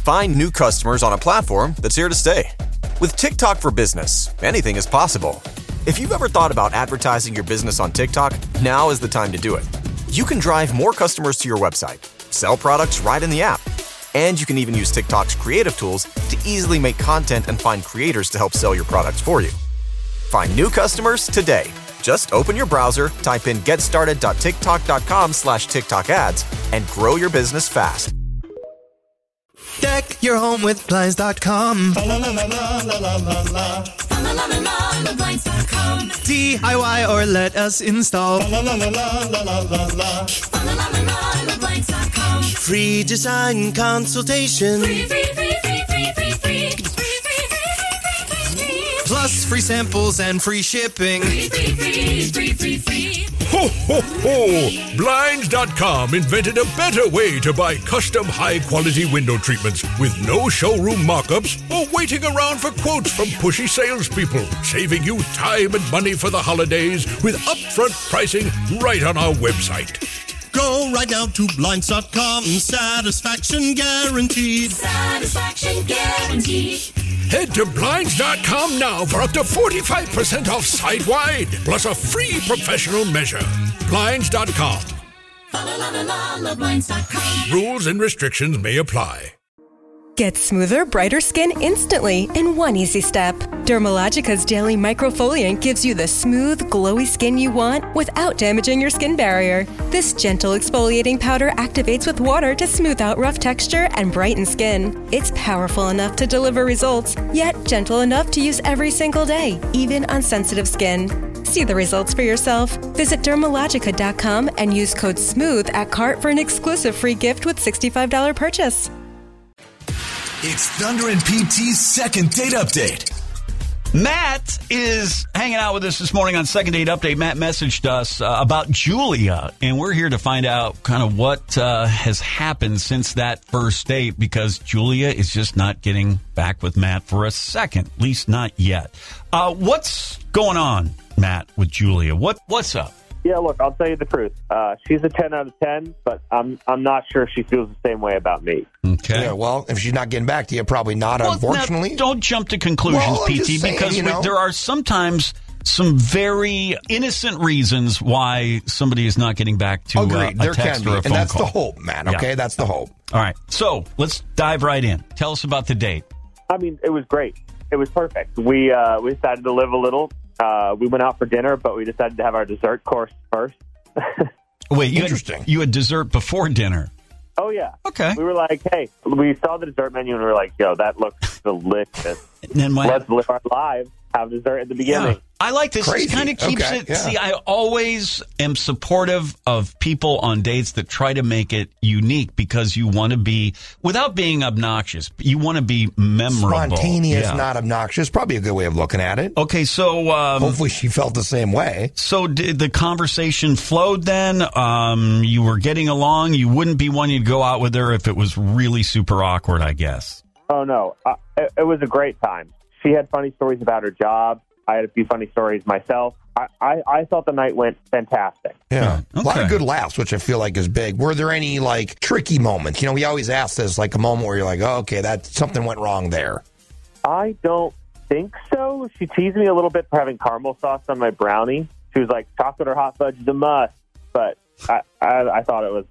Find new customers on a platform that's here to stay. With TikTok for Business, anything is possible. If you've ever thought about advertising your business on TikTok, now is the time to do it. You can drive more customers to your website, sell products right in the app, and you can even use TikTok's creative tools to easily make content and find creators to help sell your products for you. Find new customers today. Just open your browser, type in getstarted.tiktok.com/TikTok ads, and grow your business fast. Deck your home with Blinds.com. DIY or let us install. Free design consultation. Plus free samples and free shipping. Ho, ho, ho! Blinds.com invented a better way to buy custom high-quality window treatments with no showroom mock-ups or waiting around for quotes from pushy salespeople, saving you time and money for the holidays with upfront pricing right on our website. Go right now to Blinds.com. Satisfaction guaranteed. Satisfaction guaranteed. Head to Blinds.com now for up to 45% off site-wide, plus a free professional measure. Blinds.com. Blinds.com. Rules and restrictions may apply. Get smoother, brighter skin instantly in one easy step. Dermalogica's daily microfoliant gives you the smooth, glowy skin you want without damaging your skin barrier. This gentle exfoliating powder activates with water to smooth out rough texture and brighten skin. It's powerful enough to deliver results, yet gentle enough to use every single day, even on sensitive skin. See the results for yourself. Visit Dermalogica.com and use code SMOOTH at cart for an exclusive free gift with $65 purchase. It's Thunder and PT's second date update. Matt is hanging out with us this morning on Second Date Update. Matt messaged us about Julia, and we're here to find out kind of what has happened since that first date, because Julia is just not getting back with Matt for a second, at least not yet. What's going on, Matt, with Julia? What's up? Yeah, look, I'll tell you the truth. She's a 10 out of 10, but I'm not sure she feels the same way about me. Okay. Yeah, well, if she's not getting back to you, probably not, unfortunately. Now, don't jump to conclusions, PT, because there are sometimes some very innocent reasons why somebody is not getting back to a text or a phone call. And that's the hope, Matt, okay? Yeah. That's the hope. All right. So let's dive right in. Tell us about the date. I mean, it was great. It was perfect. We decided to live a little. We went out for dinner, but we decided to have our dessert course first. Wait, you had dessert before dinner? Oh, yeah. Okay. We were like, hey, we saw the dessert menu, and we were like, yo, that looks delicious. Let's live our lives, have dessert at the beginning. Yeah. I like this. Crazy. It kind of keeps it. Yeah. See, I always am supportive of people on dates that try to make it unique, because you want to be, without being obnoxious, you want to be memorable. Spontaneous, not obnoxious. Probably a good way of looking at it. Okay, so hopefully she felt the same way. So did the conversation flowed then? You were getting along. You wouldn't be wanting to go out with her if it was really super awkward, I guess. Oh, no. It was a great time. She had funny stories about her job. I had a few funny stories myself. I thought the night went fantastic. Yeah. Okay. A lot of good laughs, which I feel like is big. Were there any, tricky moments? You know, we always ask this, a moment where you're like, oh, okay, something went wrong there. I don't think so. She teased me a little bit for having caramel sauce on my brownie. She was like, chocolate or hot fudge is a must. But I thought it was,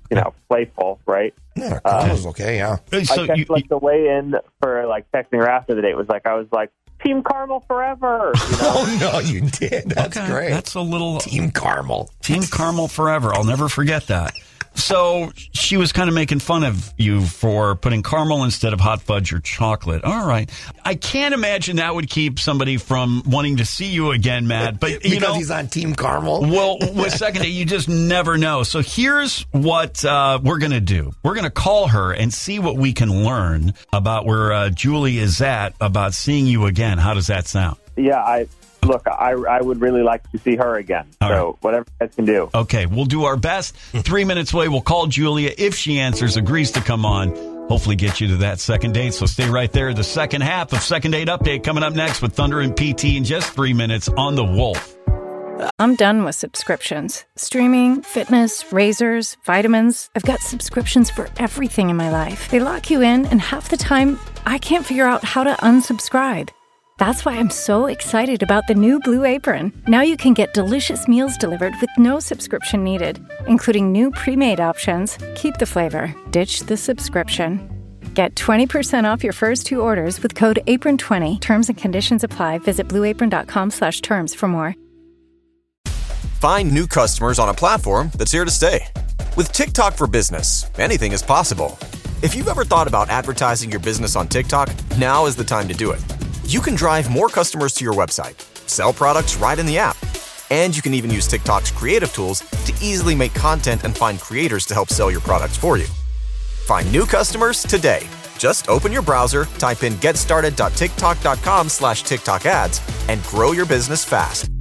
playful, right? Yeah, that was okay, yeah. So I kept, the way in for, texting her after the date was I was like, Team Caramel forever. You know? Oh, no, you did. That's great. That's a little... Team Caramel. Team Caramel forever. I'll never forget that. So she was kind of making fun of you for putting caramel instead of hot fudge or chocolate. All right. I can't imagine that would keep somebody from wanting to see you again, Matt. But because he's on Team Caramel? Well, with second date, you just never know. So here's what we're going to do. We're going to call her and see what we can learn about where Julie is at about seeing you again. How does that sound? Yeah, Look, I would really like to see her again. So whatever you guys can do. Okay, we'll do our best. 3 minutes away, we'll call Julia. If she answers, agrees to come on, hopefully get you to that second date. So stay right there. The second half of Second Date Update coming up next with Thunder and PT in just 3 minutes on The Wolf. I'm done with subscriptions. Streaming, fitness, razors, vitamins. I've got subscriptions for everything in my life. They lock you in, and half the time, I can't figure out how to unsubscribe. That's why I'm so excited about the new Blue Apron. Now you can get delicious meals delivered with no subscription needed, including new pre-made options. Keep the flavor, ditch the subscription. Get 20% off your first 2 orders with code APRON20. Terms and conditions apply. Visit blueapron.com/terms for more. Find new customers on a platform that's here to stay. With TikTok for Business, anything is possible. If you've ever thought about advertising your business on TikTok, now is the time to do it. You can drive more customers to your website, sell products right in the app, and you can even use TikTok's creative tools to easily make content and find creators to help sell your products for you. Find new customers today. Just open your browser, type in getstarted.tiktok.com/TikTok ads, and grow your business fast.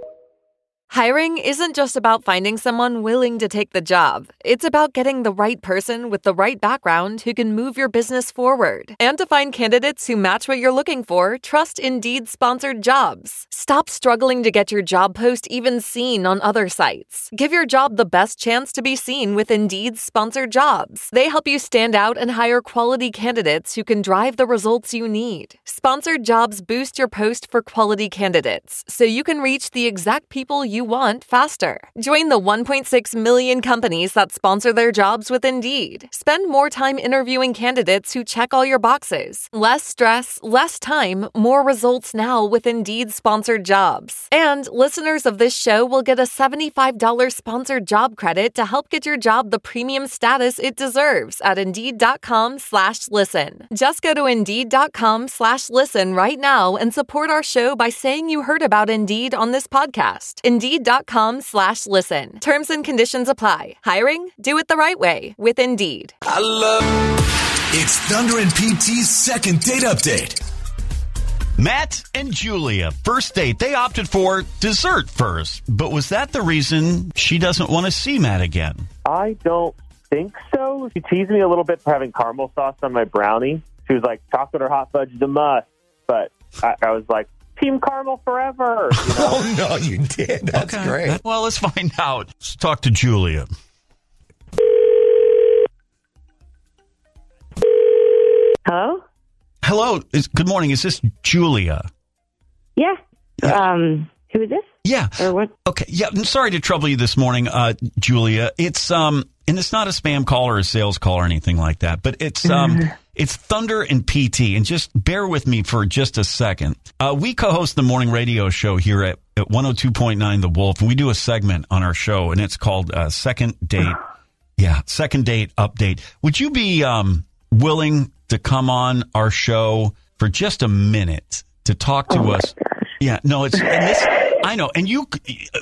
Hiring isn't just about finding someone willing to take the job. It's about getting the right person with the right background who can move your business forward. And to find candidates who match what you're looking for, trust Indeed sponsored jobs. Stop struggling to get your job post even seen on other sites. Give your job the best chance to be seen with Indeed sponsored jobs. They help you stand out and hire quality candidates who can drive the results you need. Sponsored jobs boost your post for quality candidates, so you can reach the exact people you want faster. Join the 1.6 million companies that sponsor their jobs with Indeed. Spend more time interviewing candidates who check all your boxes. Less stress, less time, more results now with Indeed sponsored jobs. And listeners of this show will get a $75 sponsored job credit to help get your job the premium status it deserves at Indeed.com/listen. Just go to Indeed.com/listen right now and support our show by saying you heard about Indeed on this podcast. Indeed.com/listen. Terms and conditions apply. Hiring? Do it the right way with Indeed. It's Thunder and PT's second date update. Matt and Julia, first date. They opted for dessert first. But was that the reason she doesn't want to see Matt again? I don't think so. She teased me a little bit for having caramel sauce on my brownie. She was like, chocolate or hot fudge is a must. But I was like, Team Caramel forever. You know? Oh, no, you did. That's great. Well, let's find out. Let's talk to Julia. Hello? Hello. Good morning. Is this Julia? Yeah. Who is this? Yeah. Or what? Okay. Yeah. I'm sorry to trouble you this morning, Julia. It's and it's not a spam call or a sales call or anything like that, but it's it's Thunder and PT. And just bear with me for just a second. We co-host the morning radio show here at 102.9 The Wolf, and we do a segment on our show, and it's called Second Date. Yeah, Second Date Update. Would you be willing to come on our show for just a minute to talk to us? Yeah, no, it's and this. I know, and you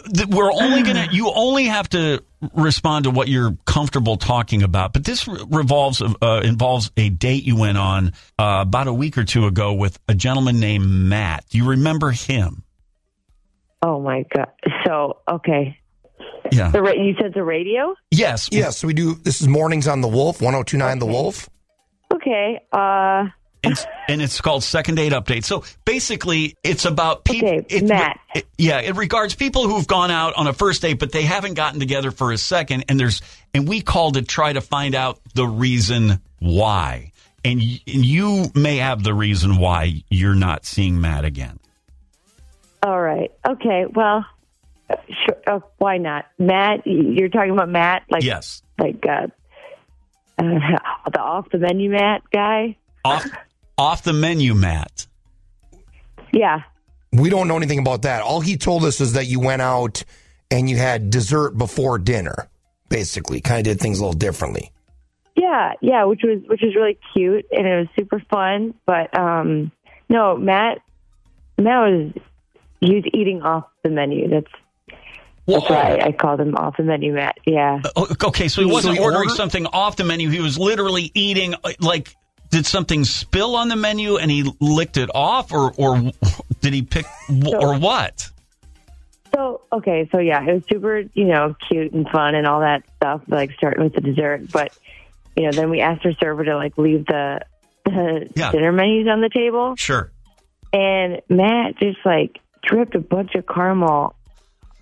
only have to respond to what you're comfortable talking about. But this involves a date you went on about a week or two ago with a gentleman named Matt. Do you remember him? Oh my God! So okay, yeah. You said the radio? Yes, we do. This is mornings on the Wolf, 102.9 The Wolf. Okay. And it's called Second Date Update. So basically, it's about people. Okay, Matt. It regards people who've gone out on a first date, but they haven't gotten together for a second. And we called to try to find out the reason why. And you may have the reason why you're not seeing Matt again. All right. Okay. Well, sure. Why not, Matt? You're talking about Matt, like yes, like the off the menu Matt guy. Off the menu, Matt. Yeah. We don't know anything about that. All he told us is that you went out and you had dessert before dinner, basically. Kind of did things a little differently. Yeah, which was really cute and it was super fun. But no, Matt was eating off the menu. That's why I called him off the menu, Matt. Yeah. Okay, so he wasn't ordering something off the menu. He was literally eating like. Did something spill on the menu and he licked it off, or did he pick, or what? So yeah, it was super, cute and fun and all that stuff, like starting with the dessert. But, then we asked our server to like leave the dinner menus on the table. Sure. And Matt just like dripped a bunch of caramel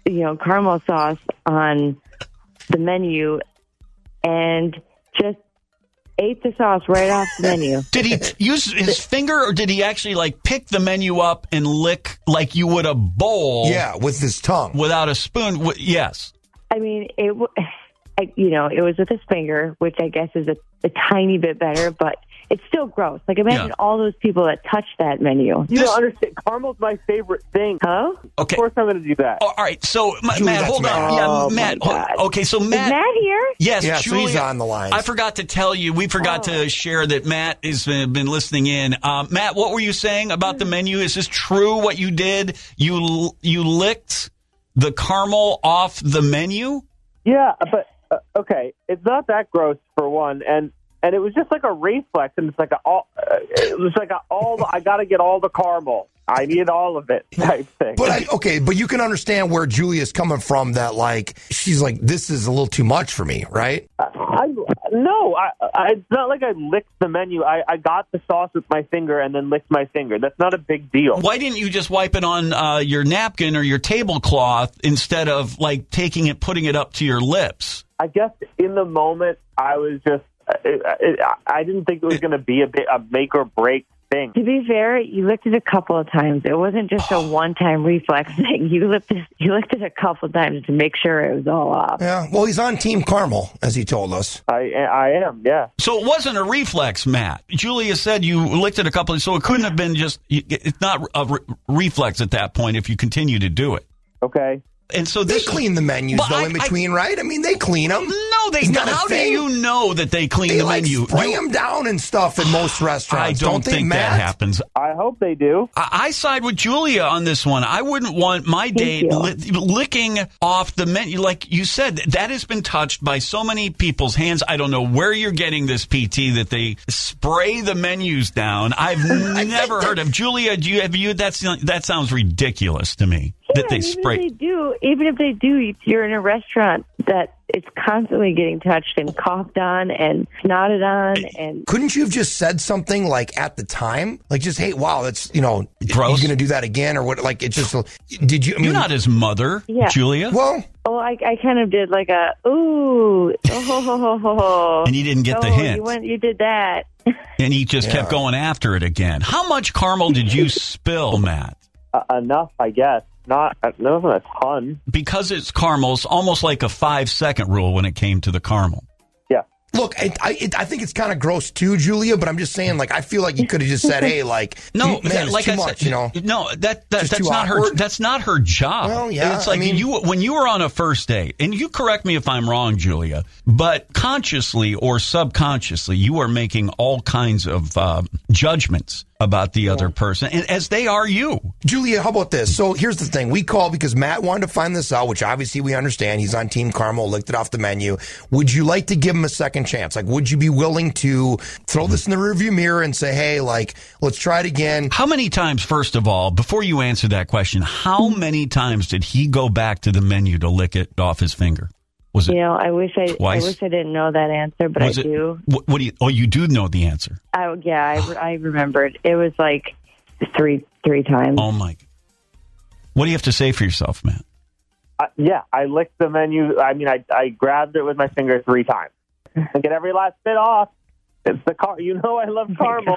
caramel sauce on the menu and just ate the sauce right off the menu. Did he use his finger, or did he actually like pick the menu up and lick like you would a bowl? Yeah, with his tongue. Without a spoon? Yes. I mean, it was with his finger, which I guess is a tiny bit better, but it's still gross. Like, imagine all those people that touch that menu. You don't understand. Caramel's my favorite thing. Huh? Okay. Of course I'm going to do that. All right. So, Matt, hold on. Yeah, Matt. Okay, so Matt. Is Matt here? Yes, yeah, Julia, so he's on the line. I forgot to tell you. We forgot to share that Matt has been listening in. Matt, what were you saying about the menu? Is this true what you did? You licked the caramel off the menu? Yeah, but, okay, it's not that gross for one, and it was just like a reflex, and it's like I got to get all the caramel. I need all of it type thing. But you can understand where Julia's coming from. That like she's like, this is a little too much for me, right? No, it's not like I licked the menu. I got the sauce with my finger and then licked my finger. That's not a big deal. Why didn't you just wipe it on your napkin or your tablecloth instead of like taking it, putting it up to your lips? I guess in the moment I was just. I didn't think it was going to be a make or break thing. To be fair, you licked it a couple of times. It wasn't just a one-time reflex thing. You licked it a couple of times to make sure it was all off. Yeah, well, he's on Team Caramel, as he told us. I am, yeah. So it wasn't a reflex, Matt. Julia said you licked it a couple of, so it couldn't have been just, it's not a reflex at that point if you continue to do it. Okay. And so they clean the menus, though, in between, right? I mean, they clean them. No, they don't. How do you know that they clean the menu? They spray them down and stuff in most restaurants. I don't think that happens. I hope they do. I side with Julia on this one. I wouldn't want my date licking off the menu. Like you said, that has been touched by so many people's hands. I don't know where you're getting this, PT, that they spray the menus down. I've never heard of. Julia, that sounds ridiculous to me. Yeah, that they spray. Even if they do, you're in a restaurant that it's constantly getting touched and coughed on and snotted on. And couldn't you have just said something like at the time, like just, hey, wow, that's gross. You're going to do that again or what? Like it's just. Did you? I mean, you're not his mother, Julia. Well. Oh, I kind of did like a ooh, and you didn't get the hint. You did that, and he just kept going after it again. How much caramel did you spill, Matt? Enough, I guess. Not a ton. Because it's caramel, it's almost like a 5-second rule when it came to the caramel. Yeah. Look, I think it's kind of gross too, Julia, but I'm just saying, like, I feel like you could have just said, hey, like, no, man, it's like too I much, said, No, that's not her. That's not her job. Well, yeah, it's like when you were on a first date, and you correct me if I'm wrong, Julia, but consciously or subconsciously, you are making all kinds of judgments about the other person, and as they are you. Julia, how about this? So here's the thing. We called because Matt wanted to find this out, which obviously we understand. He's on Team Caramel, licked it off the menu. Would you like to give him a second chance? Like, would you be willing to throw this in the rearview mirror and say, hey, like, let's try it again? How many times, first of all, before you answer that question, how many times did he go back to the menu to lick it off his finger? Was it I wish I didn't know that answer, but I do. What do you? Oh, you do know the answer. I remembered. It was like three times. Oh my! What do you have to say for yourself, Matt? I licked the menu. I mean, I grabbed it with my finger 3 times and get every last bit off. It's the I love caramel.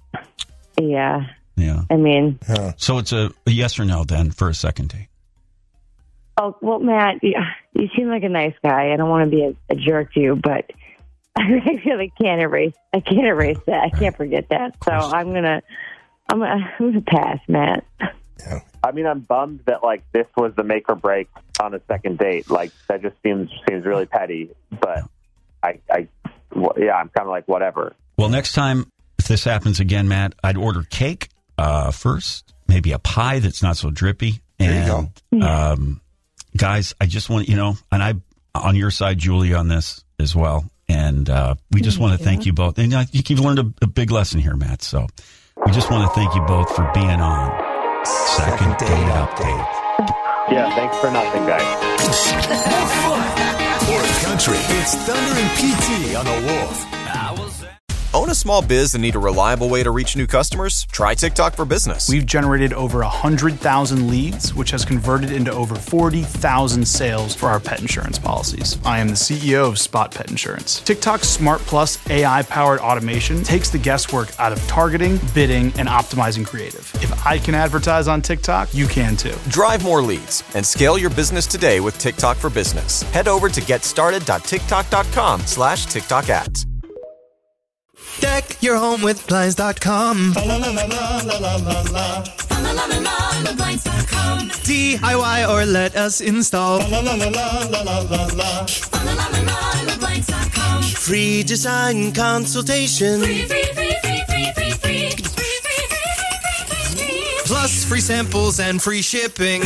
Yeah. Yeah. I mean, so it's a yes or no then for a second date. Oh, well, Matt, you seem like a nice guy. I don't want to be a jerk to you, but I really can't erase that. I can't forget that. So I'm gonna pass, Matt. Yeah. I mean, I'm bummed that like this was the make or break on a second date. Like that just seems really petty. But I'm kind of like whatever. Well, next time if this happens again, Matt, I'd order cake first, maybe a pie that's not so drippy. There you go. Guys, I just want, and I'm on your side, Julie, on this as well. And we just want to thank you both. And you've learned a big lesson here, Matt. So we just want to thank you both for being on Second Date Update. Yeah, thanks for nothing, guys. More fun. More country. It's Thunder and PT on the Wolf. Own a small biz and need a reliable way to reach new customers? Try TikTok for Business. We've generated over 100,000 leads, which has converted into over 40,000 sales for our pet insurance policies. I am the CEO of Spot Pet Insurance. TikTok's Smart Plus AI-powered automation takes the guesswork out of targeting, bidding, and optimizing creative. If I can advertise on TikTok, you can too. Drive more leads and scale your business today with TikTok for Business. Head over to getstarted.tiktok.com/TikTok ads. Deck your home with Blinds.com. DIY or let us install. Free design consultation. Plus free samples and free shipping.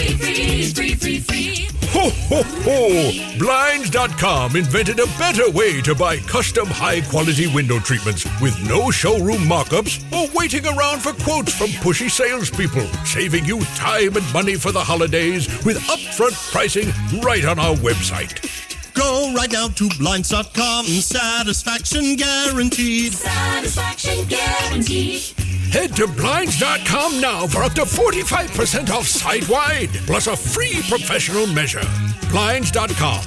Ho, ho, ho! Blinds.com invented a better way to buy custom high-quality window treatments with no showroom mock-ups or waiting around for quotes from pushy salespeople, saving you time and money for the holidays with upfront pricing right on our website. Go right now to Blinds.com. Satisfaction guaranteed. Satisfaction guaranteed. Head to Blinds.com now for up to 45% off site-wide, plus a free professional measure. Blinds.com.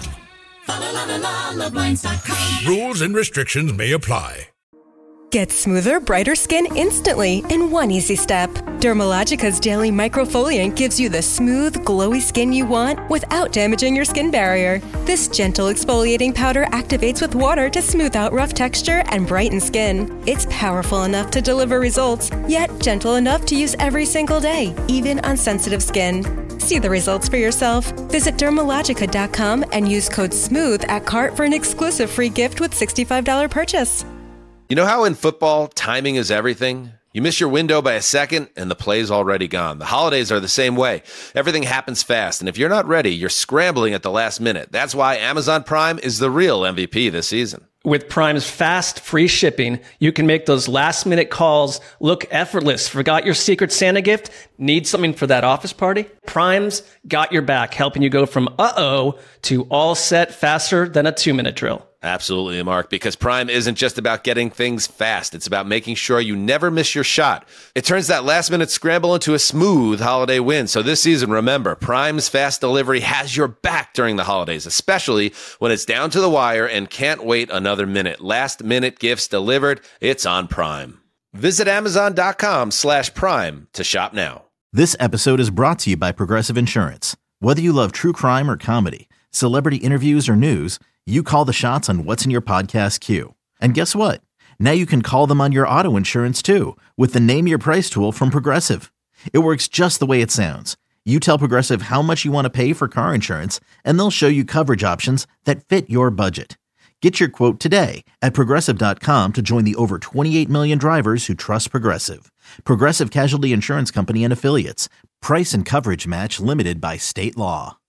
Blinds.com. Rules and restrictions may apply. Get smoother, brighter skin instantly in one easy step. Dermalogica's daily microfoliant gives you the smooth, glowy skin you want without damaging your skin barrier. This gentle exfoliating powder activates with water to smooth out rough texture and brighten skin. It's powerful enough to deliver results, yet gentle enough to use every single day, even on sensitive skin. See the results for yourself. Visit Dermalogica.com and use code SMOOTH at cart for an exclusive free gift with $65 purchase. You know how in football, timing is everything? You miss your window by a second, and the play's already gone. The holidays are the same way. Everything happens fast, and if you're not ready, you're scrambling at the last minute. That's why Amazon Prime is the real MVP this season. With Prime's fast, free shipping, you can make those last-minute calls look effortless. Forgot your Secret Santa gift? Need something for that office party? Prime's got your back, helping you go from uh-oh to all set faster than a 2-minute drill. Absolutely, Mark, because Prime isn't just about getting things fast. It's about making sure you never miss your shot. It turns that last-minute scramble into a smooth holiday win. So this season, remember, Prime's fast delivery has your back during the holidays, especially when it's down to the wire and can't wait another minute. Last-minute gifts delivered, it's on Prime. Visit Amazon.com/Prime to shop now. This episode is brought to you by Progressive Insurance. Whether you love true crime or comedy, celebrity interviews or news, you call the shots on what's in your podcast queue. And guess what? Now you can call them on your auto insurance too with the Name Your Price tool from Progressive. It works just the way it sounds. You tell Progressive how much you want to pay for car insurance, and they'll show you coverage options that fit your budget. Get your quote today at Progressive.com to join the over 28 million drivers who trust Progressive. Progressive Casualty Insurance Company and Affiliates. Price and coverage match limited by state law.